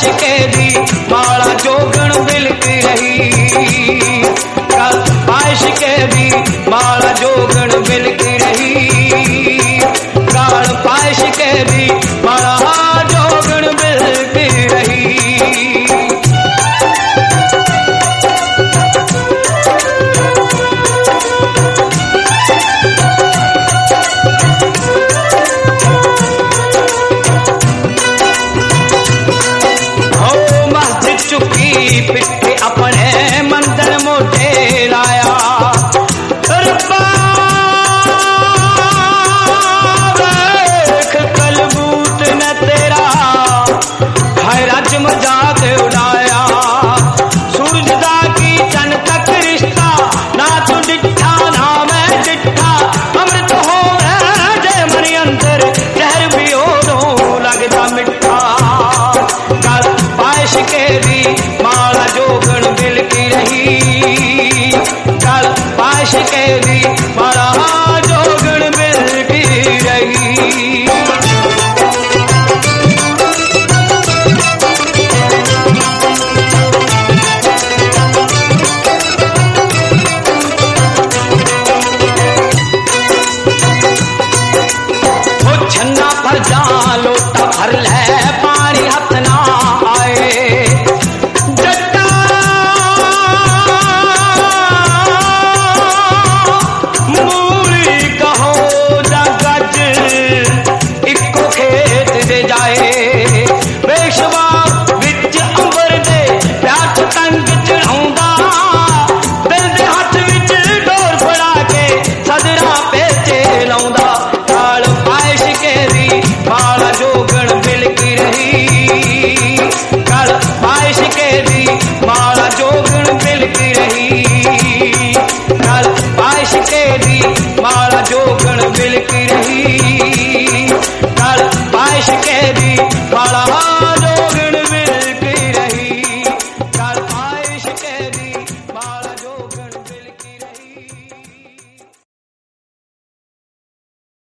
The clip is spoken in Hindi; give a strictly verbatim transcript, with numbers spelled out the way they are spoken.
आशिके दी माला जोगण बिलक रही, कल आशिके दी माला जोगण बिलक रही, काल आशिके दी माला जोगण बिलक रही। चुकी पिट्ठे अपने मंदिर मोटे लाया, देख कलबूत न तेरा है रज मजाक उड़ाया, सूरज दा की चन तक रिश्ता ना तू डिठा ना मैं डिठा, अमृत हो जे मरी अंदर जहर भी ओदों लगदा मिठा, कल आशिके दी माला जोगण बिलक रही, कल आशिके दी माला जोगण बिलक रही। वो छन्ना पर जा लोटा भर ले पानी हाथ ना आए, माला जोगण बिलक रही, कल आशिके दी माला जोगण बिलक रही।